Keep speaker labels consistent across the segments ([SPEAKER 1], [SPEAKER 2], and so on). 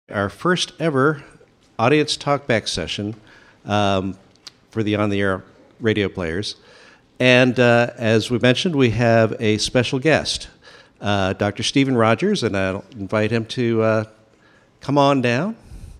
[SPEAKER 1] Our first ever audience talkback session for the on-the-air radio players. And as we mentioned, we have a special guest, Dr. Stephen Rogers, and I'll invite him to come on down.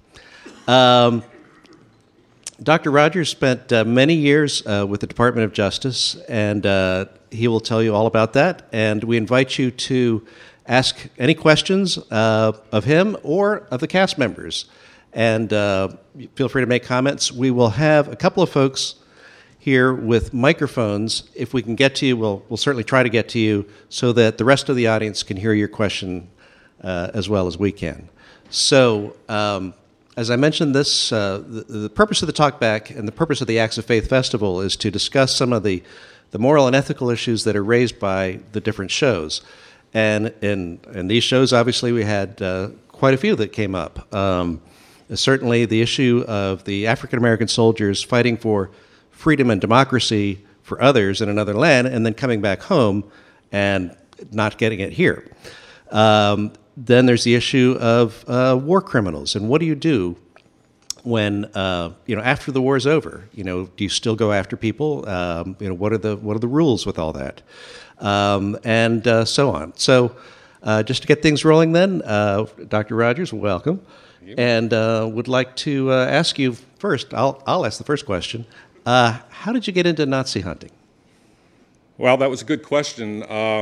[SPEAKER 1] Dr. Rogers spent many years with the Department of Justice, and he will tell you all about that. And we invite you to ask any questions of him or of the cast members. And feel free to make comments. We will have a couple of folks here with microphones. If we can get to you, we'll certainly try to get to you so that the rest of the audience can hear your question as well as we can. So, as I mentioned, the purpose of the Talkback and the purpose of the Acts of Faith Festival is to discuss some of the moral and ethical issues that are raised by the different shows. And in these shows, obviously, we had quite a few that came up. Certainly the issue of the African-American soldiers fighting for freedom and democracy for others in another land and then coming back home and not getting it here. Then there's the issue of war criminals, and what do you do when after the war is over? Do you still go after people? What are the rules with all that? And so on. So just to get things rolling then, Dr. Rogers, welcome. And would like to ask you first, I'll ask the first question. How did you get into Nazi hunting?
[SPEAKER 2] Well, that was a good question.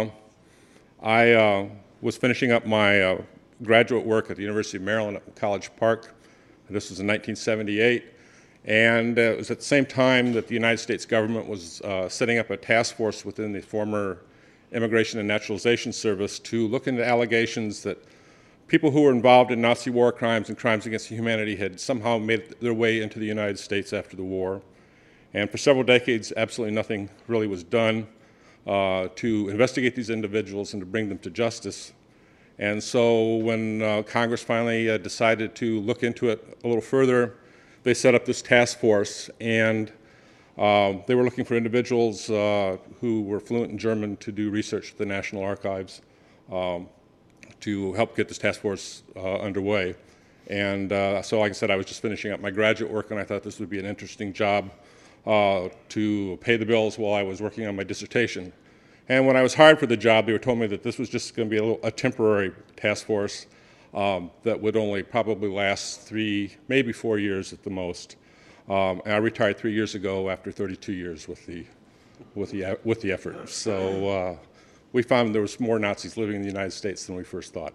[SPEAKER 2] I was finishing up my graduate work at the University of Maryland at College Park. This was in 1978. And it was at the same time that the United States government was setting up a task force within the former Immigration and Naturalization Service to look into allegations that people who were involved in Nazi war crimes and crimes against humanity had somehow made their way into the United States after the war. And for several decades, absolutely nothing really was done to investigate these individuals and to bring them to justice. And so when Congress finally decided to look into it a little further, they set up this task force, and they were looking for individuals who were fluent in German to do research at the National Archives to help get this task force underway. And so, like I said, I was just finishing up my graduate work, and I thought this would be an interesting job to pay the bills while I was working on my dissertation. And when I was hired for the job, they were told me that this was just going to be a temporary task force that would only probably last 3, maybe 4 years at the most. And I retired 3 years ago after 32 years with the effort. So we found there was more Nazis living in the United States than we first thought.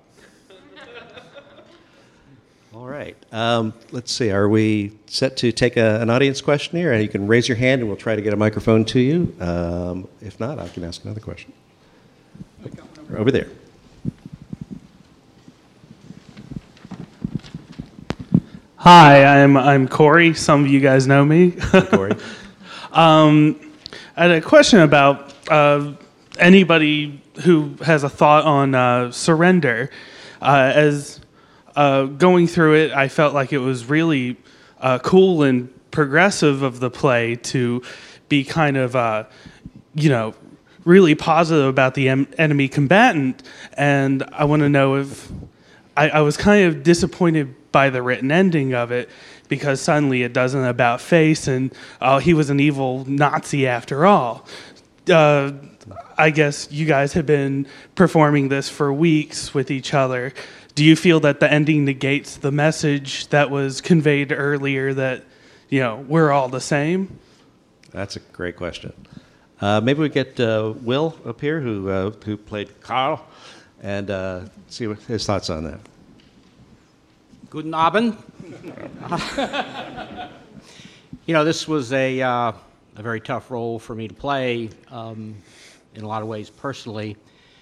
[SPEAKER 1] All right. Let's see. Are we set to take an audience question here? You can raise your hand, and we'll try to get a microphone to you. If not, I can ask another question. Over there.
[SPEAKER 3] Hi, I'm Corey. Some of you guys know me.
[SPEAKER 1] Hey, Corey.
[SPEAKER 3] I had a question about anybody who has a thought on surrender. As going through it, I felt like it was really cool and progressive of the play to be kind of, really positive about the enemy combatant. And I want to know if I was kind of disappointed by the written ending of it, because suddenly it doesn't about face and he was an evil Nazi after all. I guess you guys have been performing this for weeks with each other. Do you feel that the ending negates the message that was conveyed earlier that, we're all the same?
[SPEAKER 1] That's a great question. Maybe we get Will up here, who played Carl, and see what his thoughts on that.
[SPEAKER 4] Guten Abend. This was a very tough role for me to play in a lot of ways personally.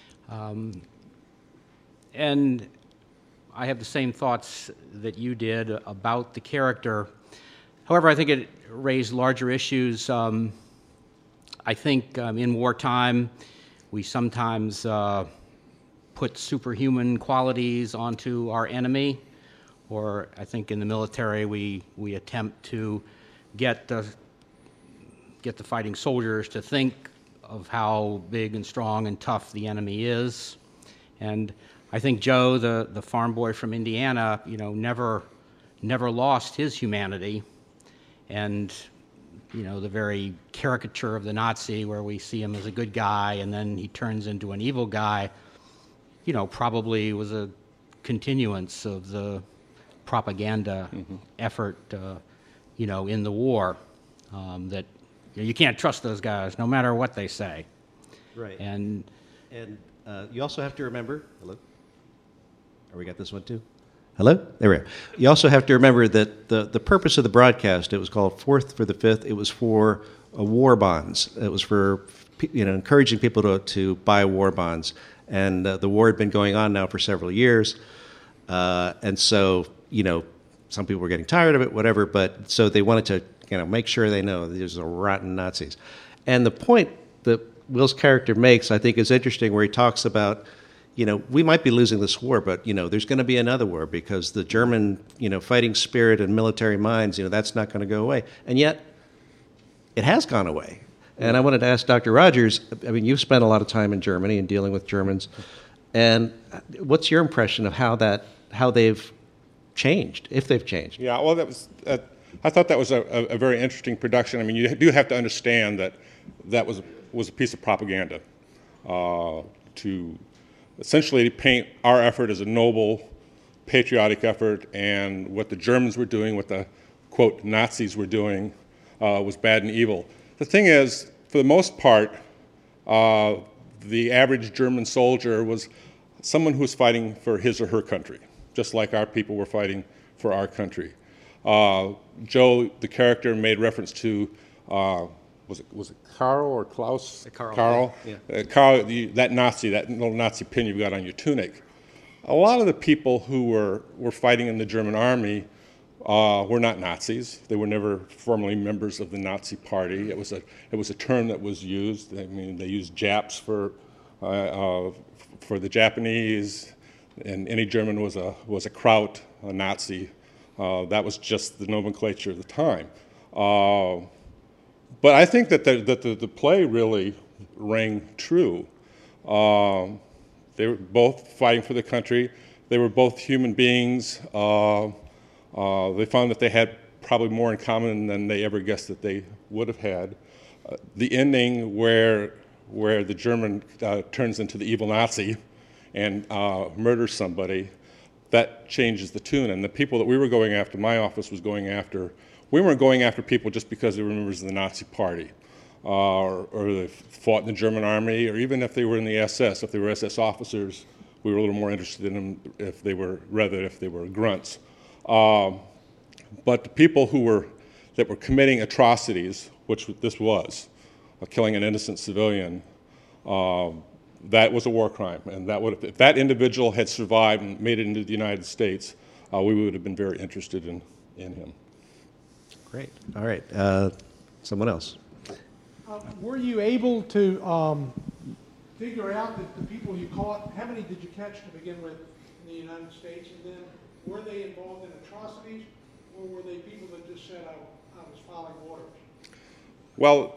[SPEAKER 4] And I have the same thoughts that you did about the character. However, I think it raised larger issues. I think in wartime, we sometimes put superhuman qualities onto our enemy. Or I think in the military, we attempt to get the fighting soldiers to think of how big and strong and tough the enemy is. And I think Joe, the farm boy from Indiana, never lost his humanity. And, the very caricature of the Nazi where we see him as a good guy and then he turns into an evil guy, probably was a continuance of the propaganda effort, in the war, that you can't trust those guys no matter what they say.
[SPEAKER 1] Right.
[SPEAKER 4] And
[SPEAKER 1] you also have to remember, hello? Oh, we got this one too? Hello? There we are. You also have to remember that the purpose of the broadcast, it was called Fourth for the Fifth, it was for war bonds. It was for encouraging people to buy war bonds. And the war had been going on now for several years. And so, some people were getting tired of it, whatever, but so they wanted to make sure they know these are rotten Nazis. And the point that Will's character makes, I think, is interesting, where he talks about, we might be losing this war, but, there's going to be another war because the German, fighting spirit and military minds, that's not going to go away. And yet, it has gone away. And I wanted to ask Dr. Rogers, you've spent a lot of time in Germany and dealing with Germans, and what's your impression of how they've changed, if they've changed?
[SPEAKER 2] Yeah, well, I thought that was a very interesting production. You do have to understand that was a piece of propaganda to essentially paint our effort as a noble, patriotic effort, and what the Germans were doing, what the, quote, Nazis were doing, was bad and evil. The thing is, for the most part, the average German soldier was someone who was fighting for his or her country, just like our people were fighting for our country. Joe, the character, made reference to, was it Karl or Klaus?
[SPEAKER 1] Karl. Yeah.
[SPEAKER 2] Karl, that little Nazi pin you've got on your tunic. A lot of the people who were fighting in the German army were not Nazis. They were never formally members of the Nazi Party. It was a term that was used. They used Japs for the Japanese, and any German was a Kraut, a Nazi. That was just the nomenclature of the time. But I think that the play really rang true. They were both fighting for the country. They were both human beings. They found that they had probably more in common than they ever guessed that they would have had. The ending where the German turns into the evil Nazi and murders somebody, that changes the tune. And the people that we were going after, my office was going after, we weren't going after people just because they were members of the Nazi Party or they fought in the German army, or even if they were in the SS. If they were SS officers, we were a little more interested in them if they were grunts. But the people that were committing atrocities, which this was, killing an innocent civilian, that was a war crime. And if that individual had survived and made it into the United States, we would have been very interested in him.
[SPEAKER 1] Great. All right. Someone else.
[SPEAKER 5] Were you able to figure out that the people you caught, how many did you catch to begin with in the United States? And then were they involved in atrocities, or were they people that just said, I was following orders?
[SPEAKER 2] Well,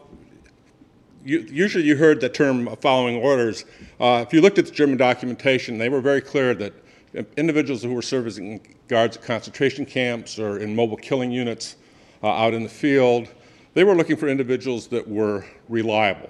[SPEAKER 2] usually you heard the term following orders. If you looked at the German documentation, they were very clear that individuals who were serving guards at concentration camps or in mobile killing units out in the field, they were looking for individuals that were reliable.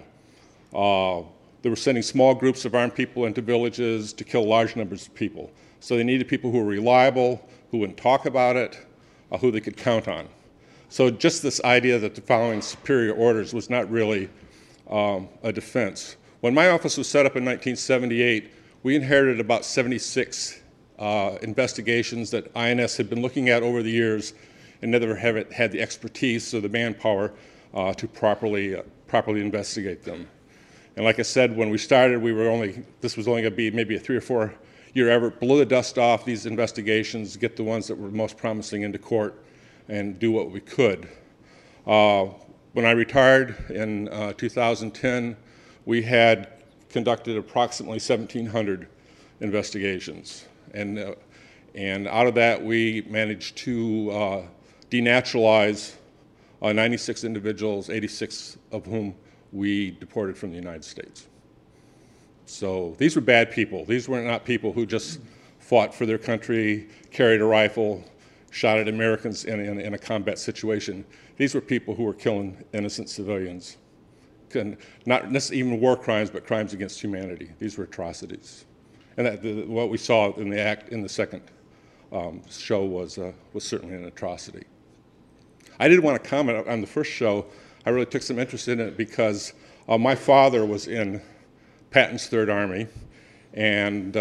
[SPEAKER 2] They were sending small groups of armed people into villages to kill large numbers of people. So they needed people who were reliable, who wouldn't talk about it, who they could count on. So just this idea that the following superior orders was not really a defense. When my office was set up in 1978, we inherited about 76 investigations that INS had been looking at over the years and never had the expertise or the manpower to properly investigate them. And like I said, when we started, this was only going to be maybe a 3 or 4 year effort, blow the dust off these investigations, get the ones that were most promising into court, and do what we could. When I retired in 2010, we had conducted approximately 1,700 investigations. And out of that, we managed to denaturalize 96 individuals, 86 of whom we deported from the United States. So these were bad people. These were not people who just fought for their country, carried a rifle, shot at Americans in a combat situation. These were people who were killing innocent civilians. Not necessarily even war crimes, but crimes against humanity. These were atrocities. And what we saw in the second show was certainly an atrocity. I did want to comment on the first show. I really took some interest in it because my father was in Patton's Third Army, and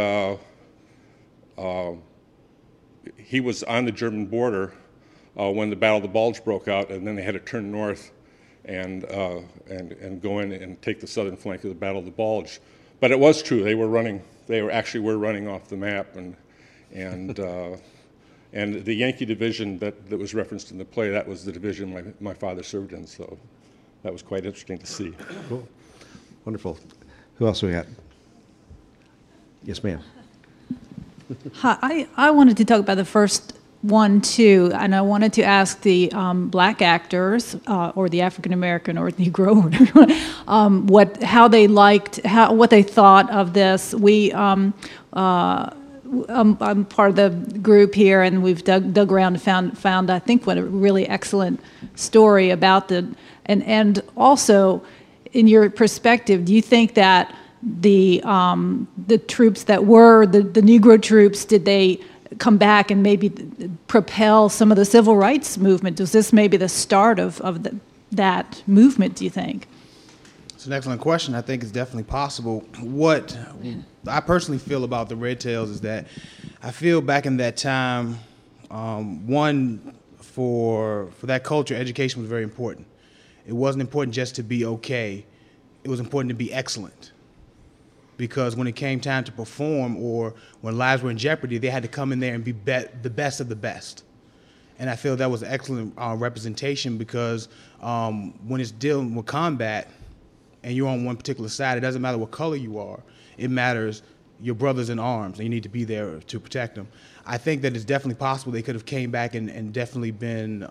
[SPEAKER 2] he was on the German border when the Battle of the Bulge broke out, and then they had to turn north and go in and take the southern flank of the Battle of the Bulge. But it was true; they were actually running off the map, and the Yankee division that was referenced in the play, that was the division my father served in. So that was quite interesting to see.
[SPEAKER 1] Cool. Wonderful. Who else we got? Yes, ma'am.
[SPEAKER 6] Hi, I wanted to talk about the first one too, and I wanted to ask the black actors or the African American or Negro, how they liked, what they thought of this. I'm part of the group here, and we've dug around and found I think what a really excellent story about and also in your perspective, do you think that the troops that were the Negro troops, did they come back and maybe propel some of the civil rights movement? Was this maybe the start of that movement, do you think?
[SPEAKER 7] It's an excellent question. I think it's definitely possible. What I personally feel about the Red Tails is that I feel back in that time, one, for that culture, education was very important. It wasn't important just to be okay. It was important to be excellent. Because when it came time to perform or when lives were in jeopardy, they had to come in there and be the best of the best. And I feel that was an excellent representation because when it's dealing with combat and you're on one particular side, it doesn't matter what color you are. It matters your brothers in arms, and you need to be there to protect them. I think that it's definitely possible they could have came back and definitely been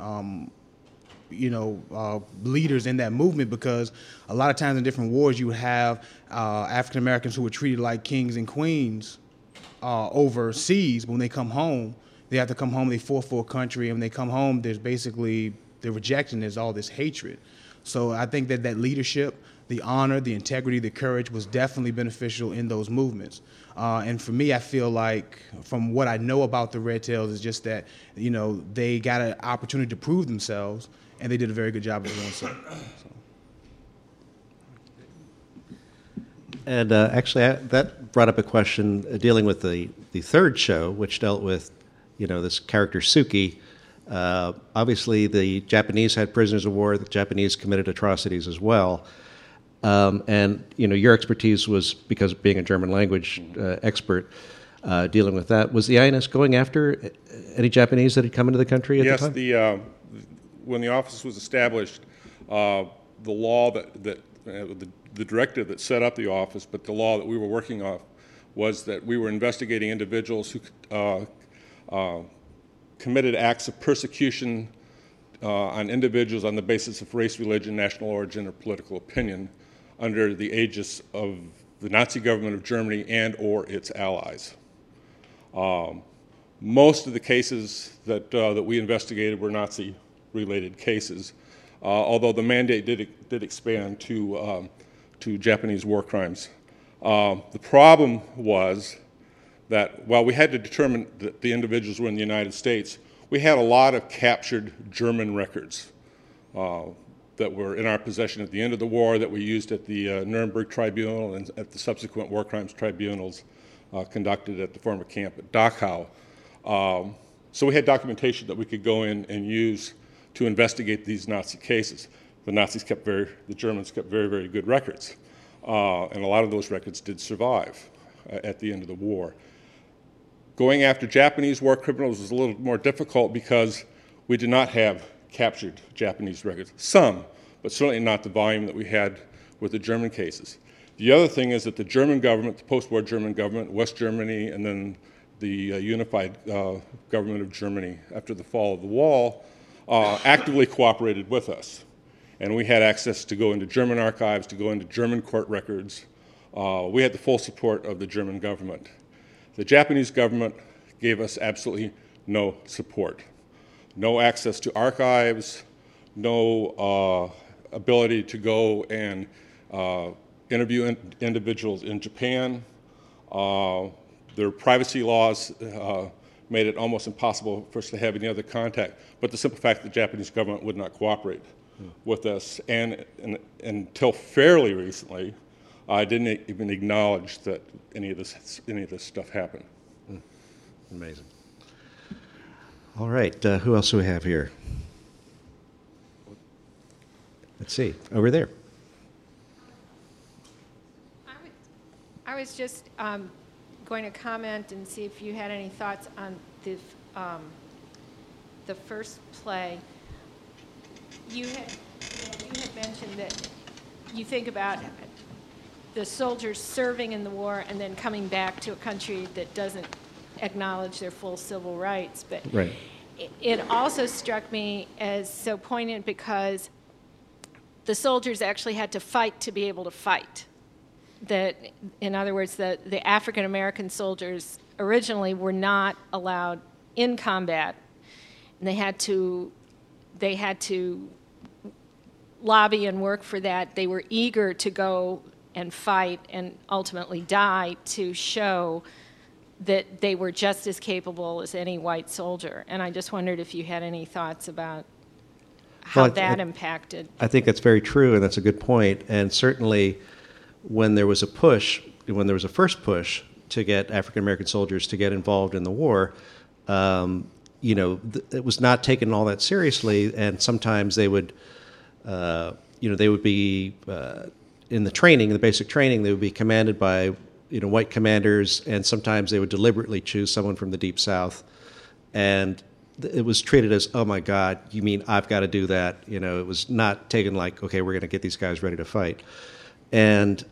[SPEAKER 7] leaders in that movement, because a lot of times in different wars you would have African Americans who were treated like kings and queens overseas. But when they come home, they have to come home, they fought for a country, and when they come home, there's basically, they're rejecting, there's all this hatred. So I think that leadership, the honor, the integrity, the courage was definitely beneficial in those movements. And for me, I feel like, from what I know about the Red Tails, is just that, they got an opportunity to prove themselves, and they did a very good job of doing so.
[SPEAKER 1] And actually, that brought up a question dealing with the third show, which dealt with, this character Suki. Obviously, the Japanese had prisoners of war. The Japanese committed atrocities as well. And your expertise was, because of being a German language expert, dealing with that. Was the INS going after any Japanese that had come into the country at the time?
[SPEAKER 2] Yes. When the office was established, the law the directive that set up the office, but the law that we were working off, was that we were investigating individuals who committed acts of persecution on individuals on the basis of race, religion, national origin, or political opinion under the aegis of the Nazi government of Germany and or its allies. Most of the cases that we investigated were Nazi-related cases, although the mandate did expand to Japanese war crimes. The problem was that while we had to determine that the individuals were in the United States, we had a lot of captured German records that were in our possession at the end of the war, that we used at the Nuremberg Tribunal and at the subsequent war crimes tribunals conducted at the former camp at Dachau. So we had documentation that we could go in and use to investigate these Nazi cases. The Germans kept very, very good records. And a lot of those records did survive at the end of the war. Going after Japanese war criminals was a little more difficult because we did not have captured Japanese records. Some, but certainly not the volume that we had with the German cases. The other thing is that the German government, the post-war German government, West Germany, and then the unified government of Germany after the fall of the wall, actively cooperated with us. And we had access to go into German archives, to go into German court records, we had the full support of the German government. The Japanese government gave us absolutely no support. No access to archives, no ability to go and interview individuals in Japan. Their privacy laws made it almost impossible for us to have any other contact. But the simple fact that the Japanese government would not cooperate with us, and until fairly recently, I didn't even acknowledge that any of this stuff happened.
[SPEAKER 1] Amazing. All right, who else do we have here? Let's see, over there.
[SPEAKER 8] I was just going to comment and see if you had any thoughts on the first play. You had mentioned that you think about the soldiers serving in the war and then coming back to a country that doesn't acknowledge their full civil rights. But
[SPEAKER 1] Right.
[SPEAKER 8] it also struck me as so poignant because the soldiers actually had to fight to be able to fight. That, in other words, the African American soldiers originally were not allowed in combat, and they had to lobby and work for that. They were eager to go and fight and ultimately die to show that they were just as capable as any white soldier. And I just wondered if you had any thoughts about how that impacted.
[SPEAKER 1] I think that's very true, and that's a good point. And certainly, when there was a first push to get African American soldiers to get involved in the war, it was not taken all that seriously, and sometimes they would, they would be in the basic training, they would be commanded by, white commanders, and sometimes they would deliberately choose someone from the Deep South, and it was treated as, oh my God, you mean I've got to do that? It was not taken like, okay, we're going to get these guys ready to fight. And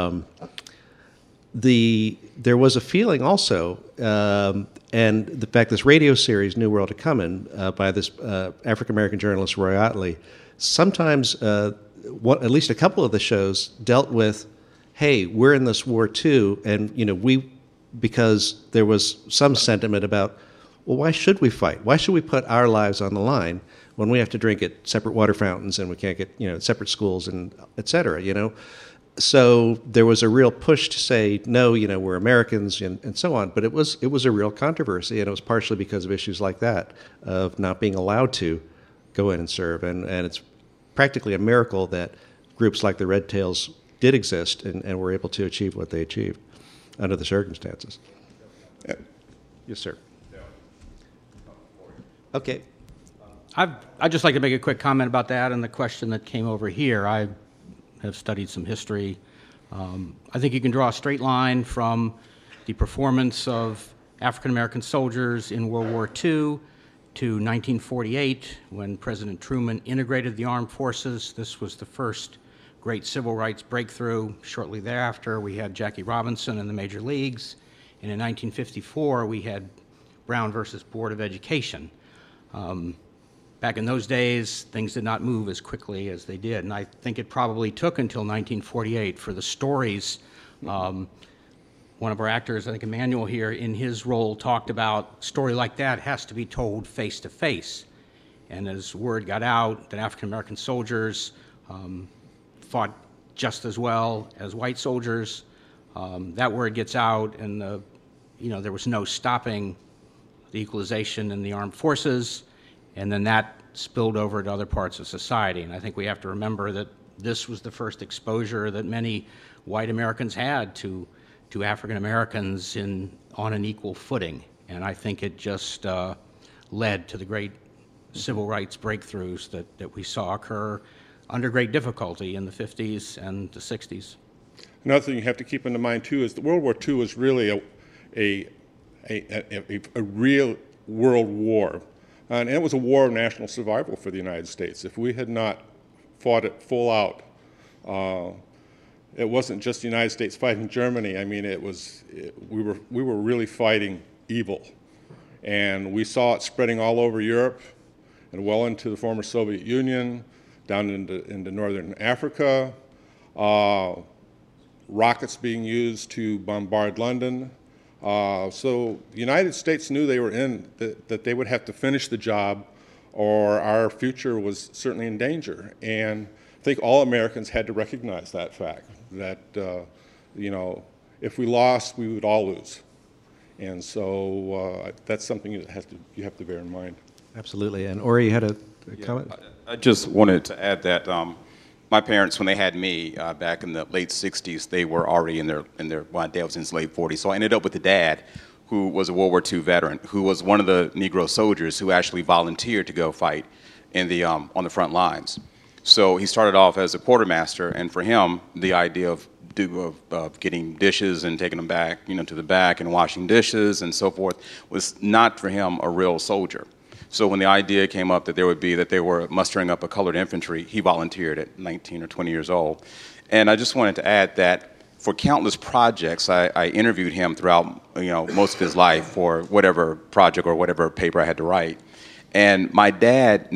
[SPEAKER 1] there was a feeling also, and the fact this radio series, New World of Comin', by this African-American journalist, Roy Ottley, sometimes, at least a couple of the shows dealt with, hey, we're in this war too, and because there was some sentiment about, well, why should we fight? Why should we put our lives on the line when we have to drink at separate water fountains and we can't get, separate schools and et cetera, So there was a real push to say, no, we're Americans and so on. But it was a real controversy, and it was partially because of issues like that, of not being allowed to go in and serve. And it's practically a miracle that groups like the Red Tails did exist and were able to achieve what they achieved under the circumstances. Yes, sir. Okay.
[SPEAKER 4] I'd just like to make a quick comment about that and the question that came over here. I have studied some history. I think you can draw a straight line from the performance of African American soldiers in World War II to 1948, when President Truman integrated the armed forces. This was the first great civil rights breakthrough. Shortly thereafter, we had Jackie Robinson in the major leagues. And in 1954, we had Brown versus Board of Education. Back in those days, things did not move as quickly as they did, and I think it probably took until 1948 for the stories. One of our actors, I think Emmanuel here, in his role, talked about a story like that has to be told face to face. And as word got out that African American soldiers fought just as well as white soldiers, that word gets out, and there was no stopping the equalization in the armed forces. And then that spilled over to other parts of society. And I think we have to remember that this was the first exposure that many white Americans had to African Americans on an equal footing. And I think it just led to the great civil rights breakthroughs that we saw occur under great difficulty in the 50s and the 60s.
[SPEAKER 2] Another thing you have to keep in mind, too, is that World War II was really a real world war. And it was a war of national survival for the United States. If we had not fought it full out, it wasn't just the United States fighting Germany. I mean, we were really fighting evil. And we saw it spreading all over Europe and well into the former Soviet Union, down into northern Africa. rockets being used to bombard London. So the United States knew they were in, that they would have to finish the job or our future was certainly in danger. And I think all Americans had to recognize that fact, that, if we lost, we would all lose. And so that's something that you have to bear in mind.
[SPEAKER 1] Absolutely. And Ori, you had a comment?
[SPEAKER 9] I just wanted to add that my parents, when they had me back in the late 60s, they were already in their my dad was in his late 40s. So I ended up with a dad who was a World War II veteran, who was one of the Negro soldiers who actually volunteered to go fight in the on the front lines. So he started off as a quartermaster, and for him, the idea of getting dishes and taking them back, to the back and washing dishes and so forth was not for him a real soldier. So when the idea came up that they were mustering up a colored infantry, he volunteered at 19 or 20 years old. And I just wanted to add that for countless projects, I interviewed him throughout most of his life for whatever project or whatever paper I had to write. And my dad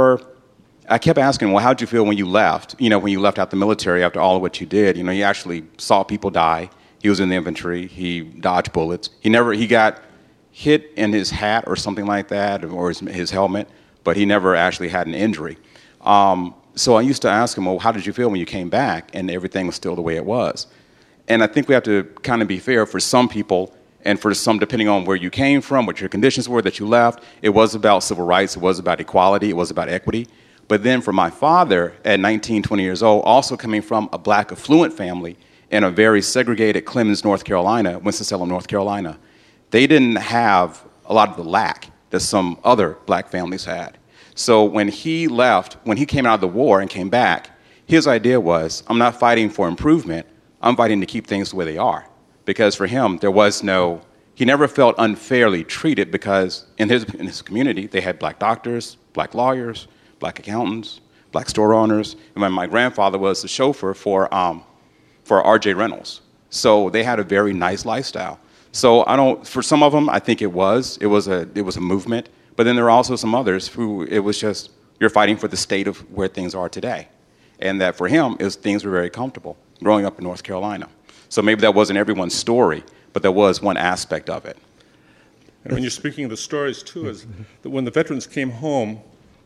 [SPEAKER 9] I kept asking him, well, how'd you feel when you left? When you left out the military after all of what you did, he actually saw people die. He was in the infantry. He dodged bullets. He got hit in his hat or something like that, or his helmet, but he never actually had an injury. So I used to ask him, well, how did you feel when you came back and everything was still the way it was? And I think we have to kind of be fair for some people, and for some, depending on where you came from, what your conditions were that you left, it was about civil rights, it was about equality, it was about equity. But then for my father, at 19, 20 years old, also coming from a black affluent family in a very segregated Clemens, North Carolina, Winston-Salem, North Carolina, they didn't have a lot of the lack that some other black families had. So when he came out of the war and came back, his idea was, I'm not fighting for improvement, I'm fighting to keep things the way they are. Because for him, he never felt unfairly treated because in his community, they had black doctors, black lawyers, black accountants, black store owners. And my grandfather was the chauffeur for R.J. Reynolds. So they had a very nice lifestyle. So for some of them, I think it was a movement. But then there are also some others who it was just, you're fighting for the state of where things are today. And that for him, things were very comfortable growing up in North Carolina. So maybe that wasn't everyone's story, but that was one aspect of it.
[SPEAKER 2] And when you're speaking of the stories, too, is that when the veterans came home,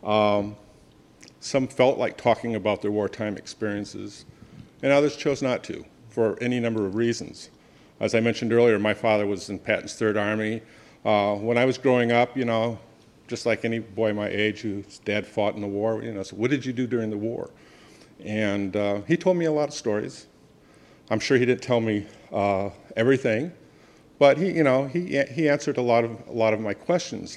[SPEAKER 2] some felt like talking about their wartime experiences, and others chose not to, for any number of reasons. As I mentioned earlier, my father was in Patton's Third Army. When I was growing up, just like any boy my age whose dad fought in the war, so what did you do during the war? And he told me a lot of stories. I'm sure he didn't tell me everything, but he answered a lot of my questions.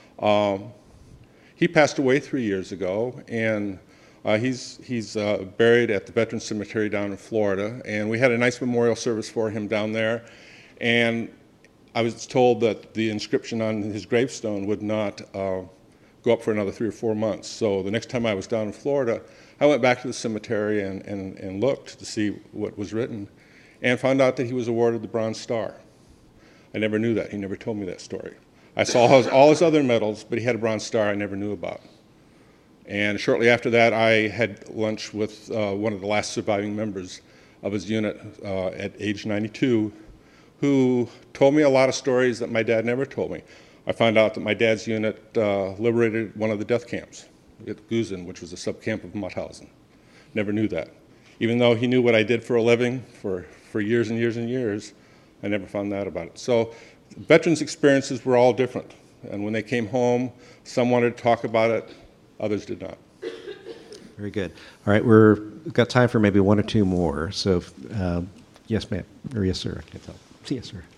[SPEAKER 2] He passed away 3 years ago, and he's buried at the Veterans Cemetery down in Florida, and we had a nice memorial service for him down there. And I was told that the inscription on his gravestone would not go up for another 3 or 4 months. So the next time I was down in Florida, I went back to the cemetery and looked to see what was written, and found out that he was awarded the Bronze Star. I never knew that. He never told me that story. I saw all his other medals, but he had a Bronze Star I never knew about. And shortly after that, I had lunch with one of the last surviving members of his unit at age 92, who told me a lot of stories that my dad never told me. I found out that my dad's unit liberated one of the death camps at Gusen, which was a subcamp of Mauthausen. Never knew that. Even though he knew what I did for a living for years and years and years, I never found out about it. So veterans' experiences were all different. And when they came home, some wanted to talk about it, others did not.
[SPEAKER 1] Very good. All right, we've got time for maybe one or two more. So, yes, ma'am, or yes, sir. I can't tell. Yes, sir.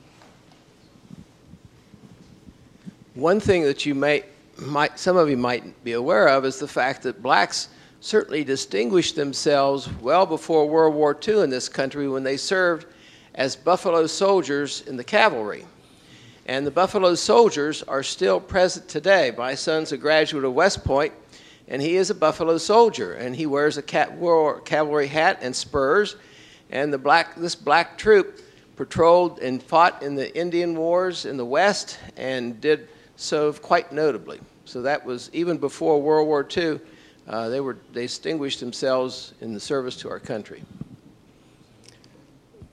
[SPEAKER 10] One thing that some of you might be aware of is the fact that blacks certainly distinguished themselves well before World War II in this country when they served as Buffalo Soldiers in the cavalry. And the Buffalo Soldiers are still present today. My son's a graduate of West Point, and he is a Buffalo Soldier, and he wears a cavalry hat and spurs. And this black troop patrolled and fought in the Indian Wars in the West and did so quite notably. So that was even before World War II. They distinguished themselves in the service to our country.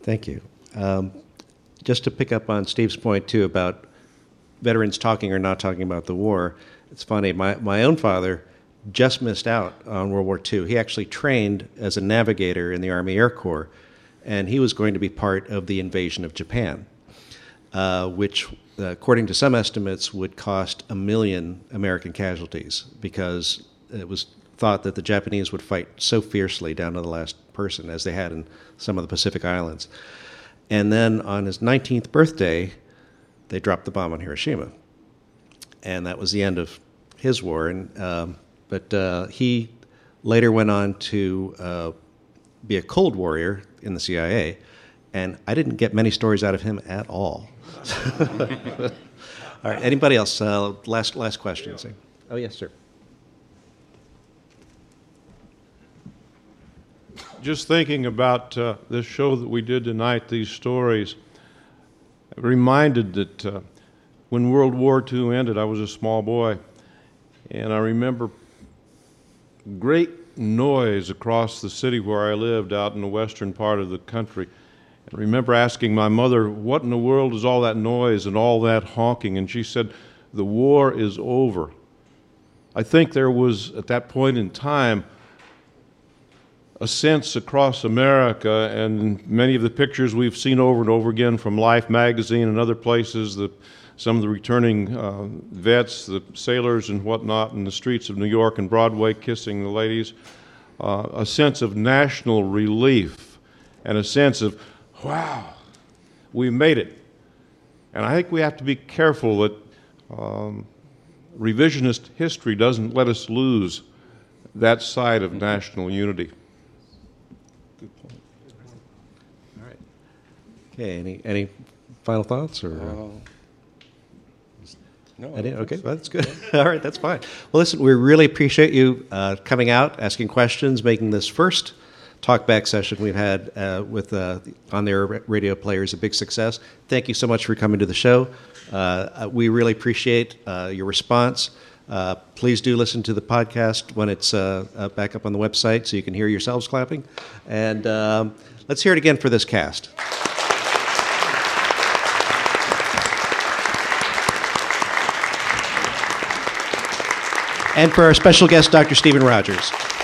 [SPEAKER 1] Thank you. Just to pick up on Steve's point, too, about veterans talking or not talking about the war, it's funny. My own father just missed out on World War II. He actually trained as a navigator in the Army Air Corps, and he was going to be part of the invasion of Japan, which, according to some estimates, would cost 1 million American casualties because it was thought that the Japanese would fight so fiercely down to the last person as they had in some of the Pacific Islands. And then on his 19th birthday, they dropped the bomb on Hiroshima. And that was the end of his war. But he later went on to be a Cold Warrior in the CIA, and I didn't get many stories out of him at all. All right, anybody else? Last question.
[SPEAKER 11] Yeah.
[SPEAKER 1] Oh, yes, sir.
[SPEAKER 11] Just thinking about this show that we did tonight, these stories, reminded that when World War II ended, I was a small boy, and I remember great noise across the city where I lived out in the western part of the country. I remember asking my mother, what in the world is all that noise and all that honking? And she said, the war is over. I think there was, at that point in time, a sense across America, and many of the pictures we've seen over and over again from Life magazine and other places, some of the returning vets, the sailors and whatnot in the streets of New York and Broadway kissing the ladies, a sense of national relief and a sense of, wow, we made it. And I think we have to be careful that revisionist history doesn't let us lose that side of national unity.
[SPEAKER 1] Good point. All right. Okay, any final thoughts? Or?
[SPEAKER 2] No.
[SPEAKER 1] Okay, well, that's good. All right, that's fine. Well, listen, we really appreciate you coming out, asking questions, making this first talkback session we've had with on-air radio players a big success. Thank you so much for coming to the show. We really appreciate your response. Please do listen to the podcast when it's back up on the website so you can hear yourselves clapping. And let's hear it again for this cast. And for our special guest, Dr. Stephen Rogers.